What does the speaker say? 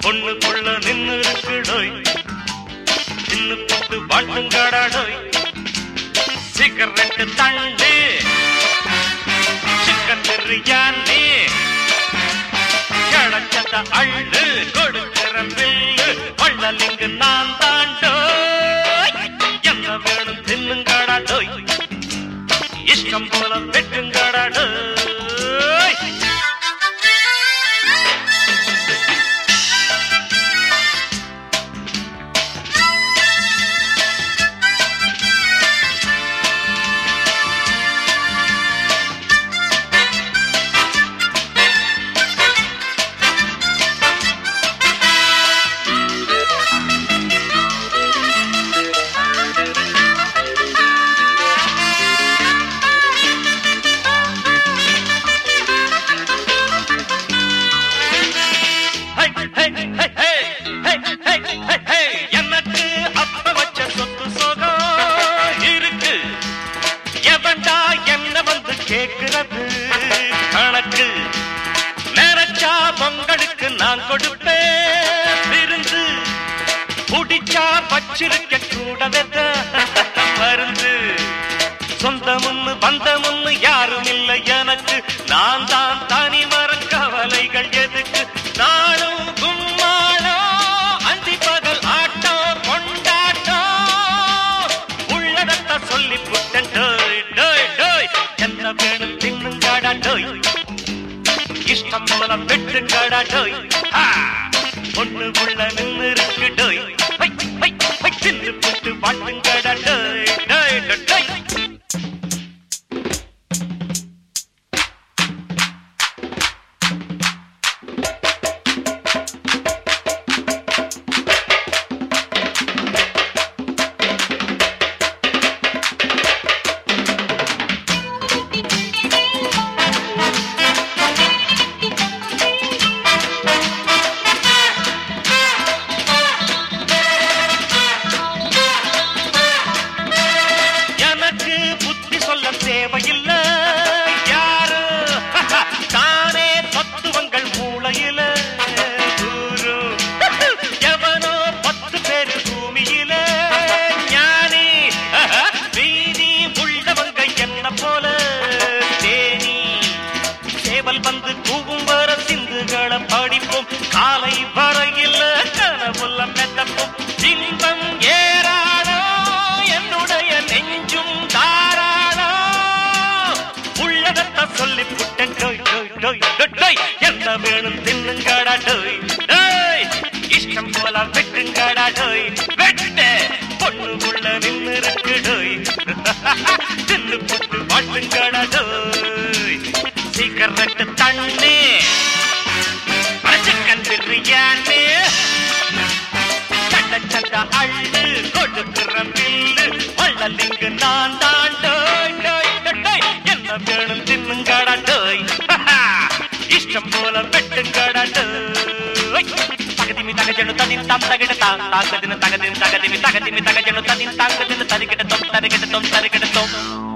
பொண்ணுக்குள்ள நின்னு இருக்குடோய் சின்ன புட்டு பாட்டுங்காடாடோய் சிகரெட்டு தண்டு சிக்கன் பிரியாணி கிடச்சத அள்ளு கொடுக்கிற பில்லு வள்ளலிங்கு நான் தாண்டோய் என்ன வேணும் தின்னுங்காடாடோய் இஷ்டம் போல வெட்டுங்காடாடோய் எனக்கு அப்ப வச்ச சொத்து சோகம் இருக்கு எவன்டா என்ன வந்து கேட்கிறது கணக்கு நினைச்சா பொங்கலுக்கு நான் கொடுப்பேன் விருந்து குடிச்சா வச்சிருக்க கூடவே மருந்து சொந்தமுன்னு பந்தமுன்னு யாரும் இல்லை எனக்கு நான் தான் தனி மரம் கவலைகள் எதுக்கு நானும் கும்மாளோ அந்தி பகல் ஆட்டோ கொண்டாட்டோ உள்ளடத்த சொல்லி புட்டன் டோய் டோய் டோய் என்ன வேணும் தின்னுங்காடா டோய் இஷ்டம் போல வெட்டுங்காடா டோய் பொண்ணு உள்ள நின்று இருக்கு டோய் தின்னு புட்டு வாட்டுங்காடா டோய் டோய் டோய் தேவையில்ல யாரு தானே தத்துவங்கள் மூளையில எவனோ 10 பேரு பூமியில ஞானி வீதி உள்ளவங்க என்ன போல தேனி சேவல் வந்து கூவும் வர சிந்துகளை படிப்போம் காலை வரையில் கனவுள்ள மெத்தப்போம் இன்பம் ஏறாளோ என்னுடைய நெஞ்சும் சொல்லி புட்டன் டோய் டோய் டோய் டோய் என்ன வேணும் தின்னுங்காடா டோய் டோய் இஷ்டம் போல வெட்டுங்காடா டோய் வெட்டு பொண்ணு உள்ள நின்று இருக்கு டோய் தின்னு புட்டு வாட்டுங்காடா டோய் சிகரெட்டு தண்ணி சிக்கன் பிரியாணி சட்ட சட்ட அள்ளு கொடுக்கிற பில்லு வள்ளலிங்கு நான் தான் டோய் டோய் டோய் என்ன வேணும் தின்னுங்காடா டோய் இஷ்டம் போல வெட்டுங்காடா டோய் தகதிமி தகஜனு தனின் தாம் தகிடதா தாகதின தகதின் தகதிமி தகதிமி தகஜனு தனின் தாகதின தரிகிடதோம் தரிகிடதோம் தரிகிடதோம்